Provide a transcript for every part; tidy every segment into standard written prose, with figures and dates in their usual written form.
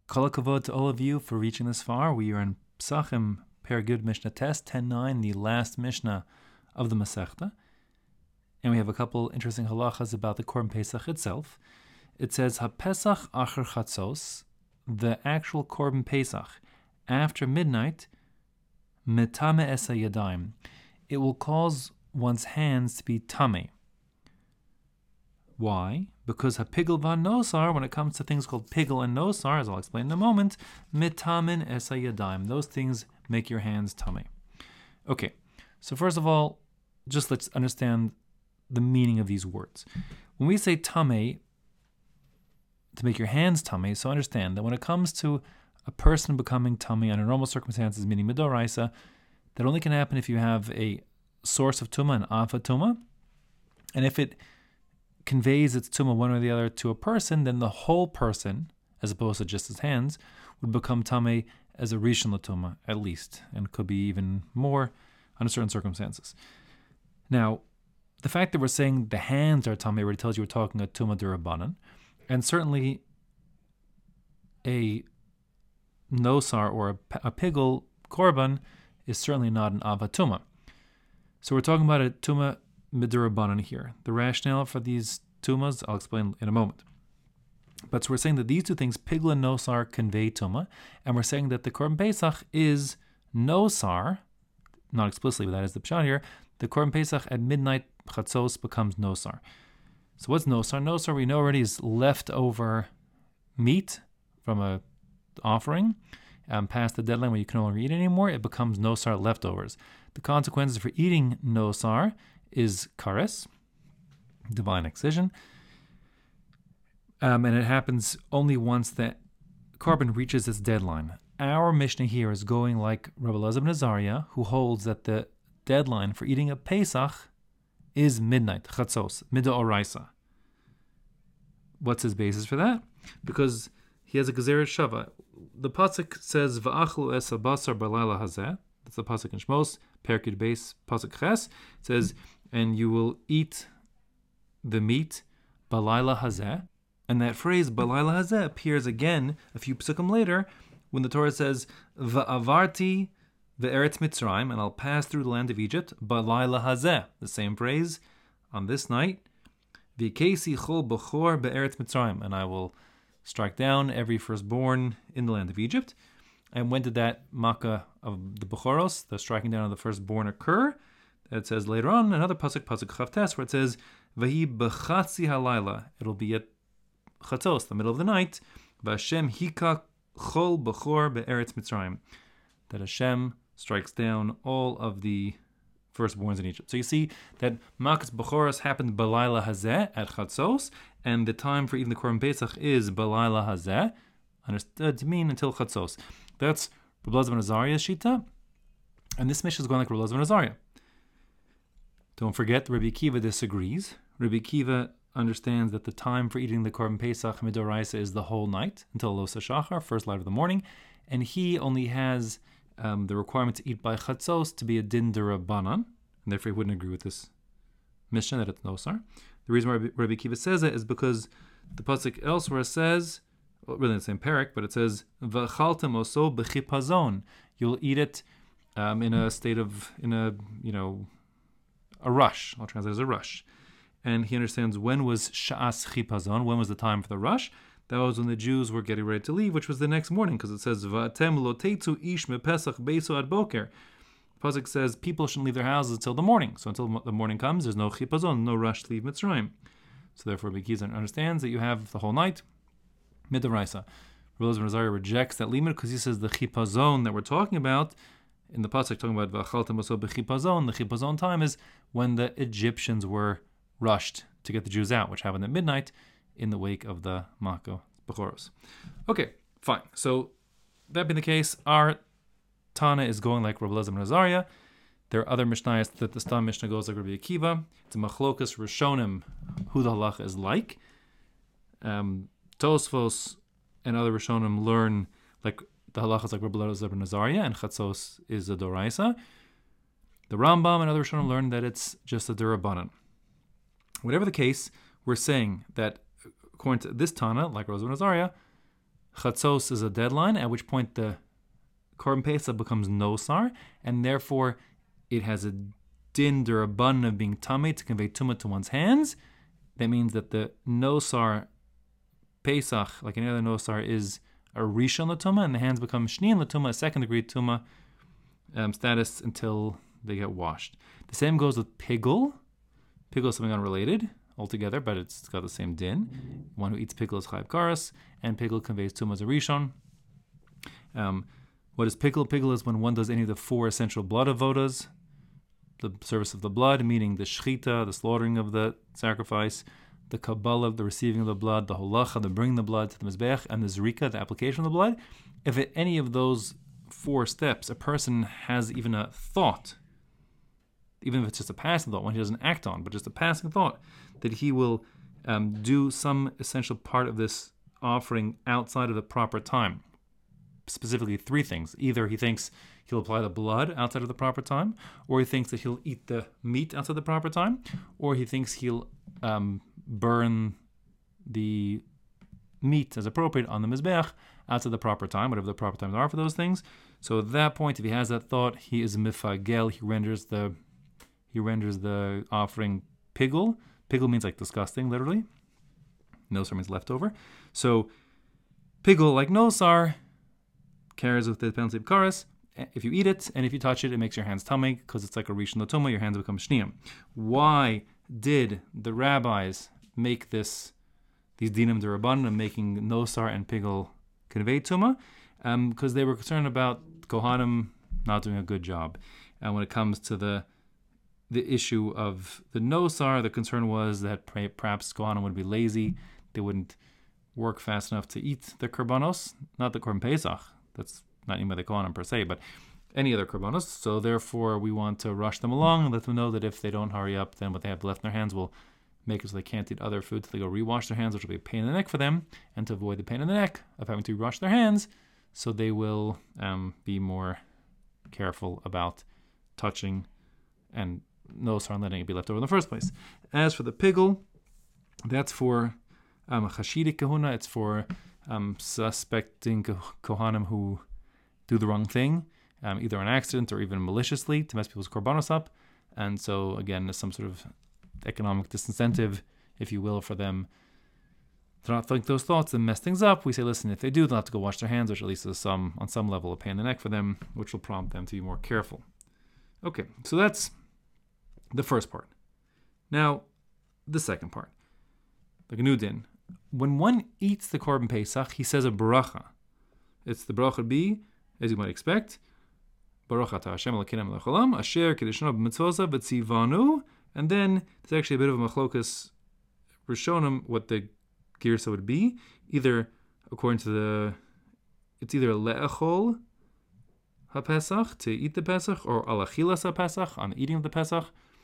Kol hakavod to all of you for reaching this far. We are in Psachim Perigud Mishnah Test 10.9, the last Mishnah of the Masechta. And we have a couple interesting halachas about the Korban Pesach itself. It says, HaPesach Acher Chatzos, the actual Korban Pesach, after midnight, Metame Esa Yadayim. It will cause one's hands to be tummy. Why? Because hapigel van nosar, when it comes to things called pigel and nosar, as I'll explain in a moment, mitamin esa yadayim. Those things make your hands tummy. Okay, so first of all, just let's understand the meaning of these words. When we say tummy, to make your hands tummy, so understand that when it comes to a person becoming tummy under normal circumstances, meaning midoraisa, that only can happen if you have a source of tumah, an afa tumah, and if it conveys its tumah one or the other to a person, then the whole person, as opposed to just his hands, would become tamei as a rishon l'tumah, at least, and could be even more under certain circumstances. Now, the fact that we're saying the hands are tamei already tells you we're talking a tumah d'Rabbanan, and certainly a nosar or a pigel korban is certainly not an avatuma. So we're talking about a tumah midirabanan here. The rationale for these tumas, I'll explain in a moment. But so we're saying that these two things, pigel and nosar, convey tuma, and we're saying that the Korban Pesach is nosar, not explicitly, but that is the pshat here. The Korban Pesach at midnight, chatzos, becomes nosar. So what's nosar? Nosar, we know already, is leftover meat from a offering, past the deadline where you can no longer eat anymore. It becomes nosar, leftovers. The consequences for eating nosar is kares, divine excision, and it happens only once the korban reaches its deadline. Our Mishnah here is going like Rabbi Elazar ben Azariah, who holds that the deadline for eating a Pesach is midnight, chatzos, midoraisa. What's his basis for that? Because he has a gezerah shava. The pasuk says, "Va'achlu es basar balayla hazeh." That's the pasuk in Shmos, Perkid Beis, pasuk Ches. It says, and you will eat the meat balayla hazeh. And that phrase balayla hazeh appears again a few psukim later when the Torah says, "Va'avarti ve'eretz Mitzrayim," and I'll pass through the land of Egypt, balayla hazeh. The same phrase on this night, "V'kesi chol b'chor be'eretz Mitzrayim," and I will strike down every firstborn in the land of Egypt. And when did that makkah of the Bechoros, the striking down of the firstborn, occur? It says later on, another pasuk Chavtes, where it says, "Vahi b'chatzi halayla." It'll be at chatzos, the middle of the night. "V'Hashem hika chol b'chor be'eretz Mitzrayim." That Hashem strikes down all of the firstborns in Egypt. So you see that Makkah's Bechoros happened balayla hazeh at chatzos, and the time for eating the Korban Pesach is balayla hazeh, understood to mean until chatzos. That's Rabbi Elazar ben Azariah's shita, and this Mishnah is going like Rabbi Elazar ben Azariah. Don't forget, Rabbi Akiva disagrees. Rabbi Akiva understands that the time for eating the Korban Pesach midoraisa is the whole night until Los HaShachar, first light of the morning, and he only has the requirement to eat by chatzos to be a din d'Rabbanan, and therefore he wouldn't agree with this Mishnah that it's nosar. The reason why Rabbi Akiva says it is because the pasuk elsewhere says, well, really in the same parak, but it says, "V'chaltem oso b'chipazon." You'll eat it in a state of, a rush. I'll translate as a rush. And he understands when was sha'as chipazon, when was the time for the rush. That was when the Jews were getting ready to leave, which was the next morning, because it says, "V'atem lo teitzu ish mepesach beiso ad boker." Pasuk says people shouldn't leave their houses until the morning. So until the morning comes, there's no chipazon, no rush to leave Mitzrayim. So therefore, Rabbi Akiva understands that you have the whole night, midoraisa. Rabbi Elazar ben Azariah rejects that limit because he says the chipazon that we're talking about, in the pasuk talking about v'achaltem oso b'chipazon, the chipazon time is when the Egyptians were rushed to get the Jews out, which happened at midnight in the wake of the Makkah Bechoros. Okay, fine. So that being the case, our Tana is going like Rabbi Elazar ben Azariah. There are other Mishnayos that the Stam Mishnah goes like Rabbi Akiva. It's a machlokas Rishonim who the halacha is like. Tosfos and other Rishonim learn like the halacha is like Rabbi Elazar ben Azariah, and chatzos is a doraisa. The Rambam and other Rishonim learn that it's just a d'Rabbanan. Whatever the case, we're saying that according to this Tana, like Rabbi Elazar ben Azariah, Chatzos is a deadline, at which point the Korban Pesach becomes nosar, and therefore it has a din derabban of being tamei to convey tumah to one's hands. That means that the nosar Pesach, like any other nosar, is a rishon l'tumah, and the hands become shniim l'tumah, a second degree tumah status until they get washed. The same goes with pigul. Pigul is something unrelated altogether, but it's got the same din. One who eats pigul is chayv karas, and pigul conveys tumah as a rishon. What is pigul? Pigul is when one does any of the 4 essential blood avodas, the service of the blood, meaning the shechita, the slaughtering of the sacrifice, the kabbalah, the receiving of the blood, the holacha, the bringing the blood to the mizbech, and the zrika, the application of the blood. If at any of those 4 steps a person has even a thought, even if it's just a passing thought, one he doesn't act on, but just a passing thought, that he will do some essential part of this offering outside of the proper time. Specifically 3 things. Either he thinks he'll apply the blood outside of the proper time, or he thinks that he'll eat the meat outside the proper time, or he thinks he'll burn the meat as appropriate on the mizbeach outside the proper time, whatever the proper times are for those things. So at that point, if he has that thought, he is mifagel. He renders the offering pigul. Pigul means like disgusting, literally. Nosar means leftover. So pigul, like nosar, carries with the penalty of karas. If you eat it and if you touch it, it makes your hands tamei because it's like a rishon l'tumah. Your hands become shniyim. Why did the rabbis make these dinim derabbanan, making nosar and pigul convey tumah? Because they were concerned about kohanim not doing a good job. And when it comes to the issue of the nosar, the concern was that perhaps kohanim would be lazy. They wouldn't work fast enough to eat the korbanos, not the korban pesach. That's not even by the kohanim per se, but any other korbanos. So therefore, we want to rush them along and let them know that if they don't hurry up, then what they have left in their hands will make it so they can't eat other food. So they go rewash their hands, which will be a pain in the neck for them. And to avoid the pain in the neck of having to rewash their hands, so they will be more careful about touching and nosar and letting it be left over in the first place. As for the pigul, that's for chashidik kahuna. It's for suspecting kohanim who do the wrong thing, either on accident or even maliciously to mess people's korbanos up. And so again, there's some sort of economic disincentive, if you will, for them to not think those thoughts and mess things up. We say, listen, if they do, they'll have to go wash their hands, which at least is on some level a pain in the neck for them, which will prompt them to be more careful. Okay, so that's the first part. Now, the second part, the Gnudin. When one eats the Korban Pesach, he says a bracha. It's the bracha be, as you might expect, Baruch atah Hashem Elokeinu Lecholam, Asher Kedishanu b'mitzvosav v'tzivanu, and then there's actually a bit of a machlokas rishonim what the girsa would be. Either according to it's either le'achol ha-Pesach, to eat the Pesach, or alachilas ha-Pesach, on the eating of the Pesach.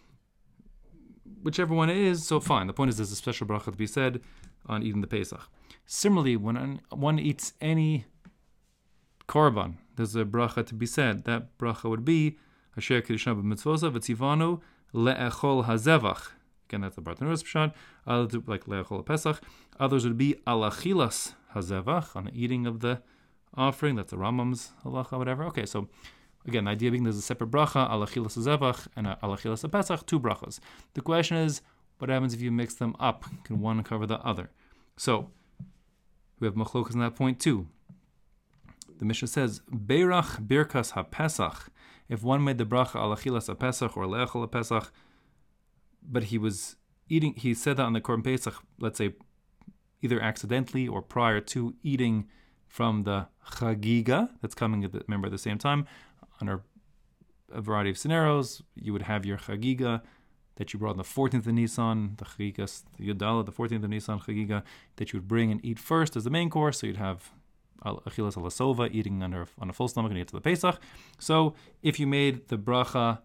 Whichever one it is, so fine. The point is there's a special bracha to be said on eating the Pesach. Similarly, when one eats any korban, there's a bracha to be said. That bracha would be Asher Kedishanu b'mitzvosav v'tzivanu le'echol hazevach. Again, that's the Bartanurus Pshat. Like le'echol Pesach. Others would be alachilas hazevach, on the eating of the offering. That's the Rambam's halacha, whatever. Okay, so again, the idea being there's a separate bracha, alachilas hazevach, and alachilas Pesach, 2 brachas. The question is, what happens if you mix them up? Can one cover the other? So, we have machlokas on that point too. The Mishnah says, Beirach birkas ha-Pesach. If one made the bracha alachilas ha-Pesach or le'echol ha-Pesach, but he said that on the Korban Pesach, let's say, either accidentally or prior to eating from the chagiga that's coming at the same time. Under a variety of scenarios, you would have your chagiga that you brought on the 14th of Nisan, the chagiga, the Yudala, the 14th of Nisan chagiga, that you would bring and eat first as the main course. So you'd have achilas alasova, eating on a full stomach and eat to the Pesach. So if you made the bracha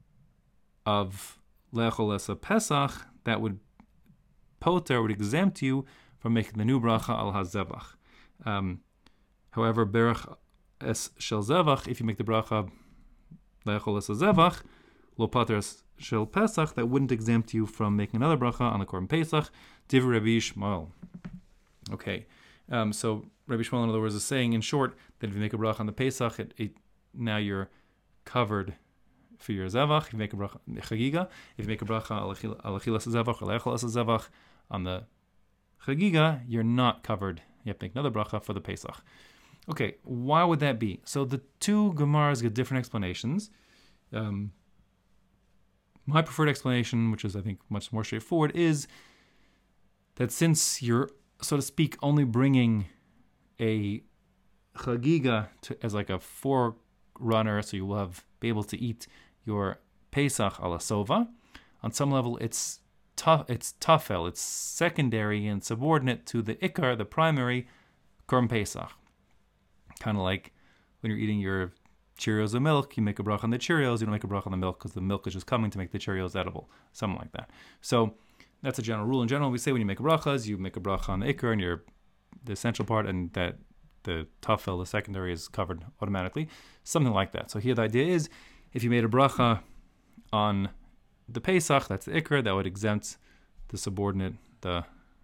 of le'echol es Pesach, that would exempt you from making the new bracha al hazevach. However, berach es shel zevach, if you make the bracha le'echol es zevach, lo pater es shel Pesach, that wouldn't exempt you from making another bracha on the Korban Pesach. Divrei Rabbi Yishmael. Okay, so Rabbi Shmuel, in other words, is saying, in short, that if you make a bracha on the Pesach, now you're covered for your zevach. If you make a bracha chagiga, if you make a bracha al achilas zevach or le'achilas zevach on the chagiga, you're not covered. You have to make another bracha for the Pesach. Okay, why would that be? So the two Gemaras get different explanations. My preferred explanation, which is I think much more straightforward, is that since you're, so to speak, only bringing a chagiga as like a forerunner, so you will be able to eat your Pesach ala sova. On some level, it's tafel, it's secondary and subordinate to the ikar, the primary Korban Pesach. Kind of like when you're eating your Cheerios of milk, you make a bracha on the Cheerios, you don't make a bracha on the milk because the milk is just coming to make the Cheerios edible, something like that. So that's a general rule. In general, we say when you make a brachas, you make a bracha on the ikar and the essential part, and that the tafel, the secondary, is covered automatically. Something like that. So here the idea is, if you made a bracha on the Pesach, that's the ikar, that would exempt the subordinate, the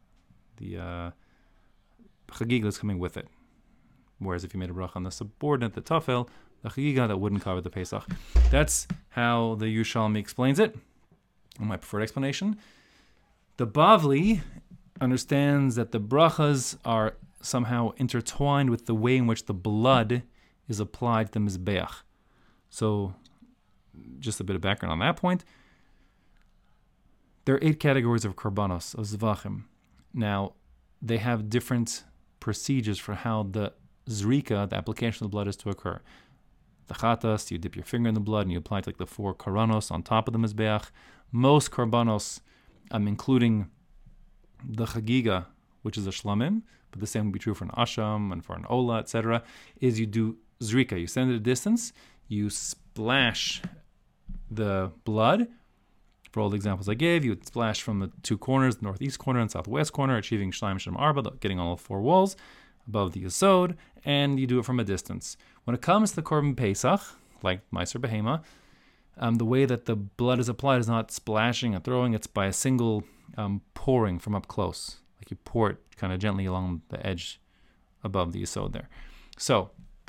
chagiga that's coming with it. Whereas if you made a bracha on the subordinate, the tafel, the chagiga, that wouldn't cover the Pesach. That's how the Yerushalmi explains it, my preferred explanation. The Bavli understands that the brachas are somehow intertwined with the way in which the blood is applied to the Mizbeach. So, just a bit of background on that point. There are 8 categories of korbanos, of zvachim. Now, they have different procedures for how the zrika, the application of the blood, is to occur. The chatas, you dip your finger in the blood and you apply it like the 4 karanos on top of the Mizbeach. Most korbanos, including the chagiga, which is a shlamim, but the same would be true for an asham and for an ola, etc., is you do zrika. You send it a distance, you splash the blood. For all the examples I gave, you would splash from the 2 corners, the northeast corner and southwest corner, achieving shleim shem arba, getting all 4 walls above the yesod, and you do it from a distance. When it comes to the Korban Pesach, like Meiser Behema, the way that the blood is applied is not splashing and throwing, it's by a single pouring from up close. Like you pour it kind of gently along the edge above the yesod there. So,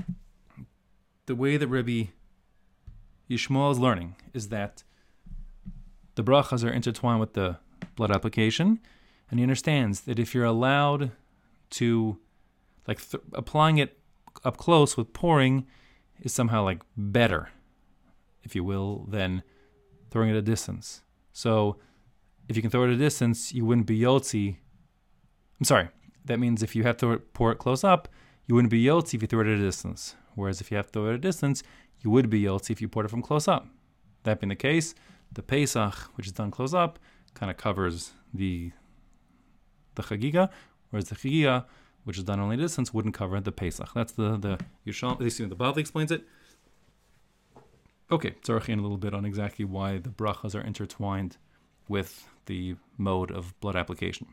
the way that Rabbi Yishmael is learning is that the brachas are intertwined with the blood application, and he understands that if you're allowed to, applying it up close with pouring is somehow like better, if you will, than throwing it at a distance. So, if you can throw it at a distance, you wouldn't be yotzi. I'm sorry, that means if you have to pour it close up, you wouldn't be yotzi if you threw it at a distance. Whereas if you have to throw it at a distance, you would be yotzi if you poured it from close up. That being the case, the Pesach, which is done close up, kind of covers the chagiga, whereas the chagiga, which is done only distance, wouldn't cover the Pesach. That's the Yerushalmi, the Bavli explains it. Okay, tzarachin a little bit on exactly why the brachas are intertwined with the mode of blood application.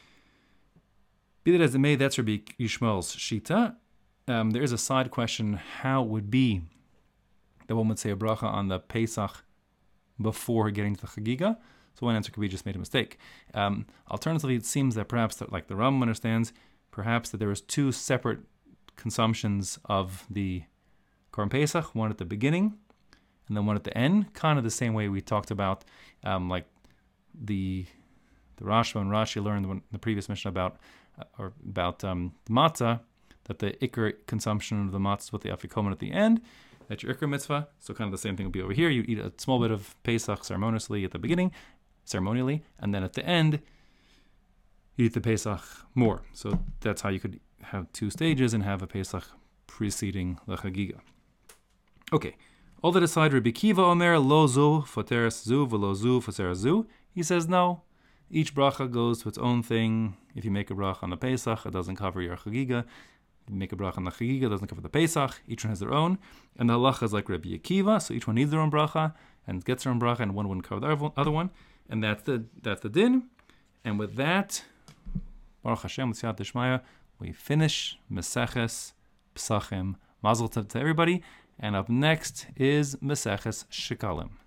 Be that as it may, that's Rabbi Yishmael's shita. There is a side question: how it would be that one would say a bracha on the Pesach before getting to the chagiga? So one answer could be just made a mistake. Alternatively, it seems that perhaps, like the Rambam understands, perhaps that there was 2 separate consumptions of the Korban Pesach, one at the beginning and then one at the end, kind of the same way we talked about, like the Rashba and Rashi learned in the previous mission about the matzah, that the ikar consumption of the matzah is with the afikomen at the end. That's your ikar mitzvah. So kind of the same thing will be over here. You eat a small bit of Pesach ceremoniously at the beginning, and then at the end, you eat the Pesach more. So that's how you could have 2 stages and have a Pesach preceding the Chagiga. Okay, all that aside, Rabbi Kiva Omer, lo zu foteres zu v'lo zu foteres zu. He says no. Each bracha goes to its own thing. If you make a bracha on the Pesach, it doesn't cover your Chagiga. If you make a bracha on the Chagiga, it doesn't cover the Pesach. Each one has their own. And the halacha is like Rabbi Akiva, so each one needs their own bracha and gets their own bracha, and one wouldn't cover the other one. And that's the din. And with that, Baruch Hashem, L'siyat Dishmaya, we finish Meseches Pesachim. Mazel tov to everybody. And up next is Meseches Shekalim.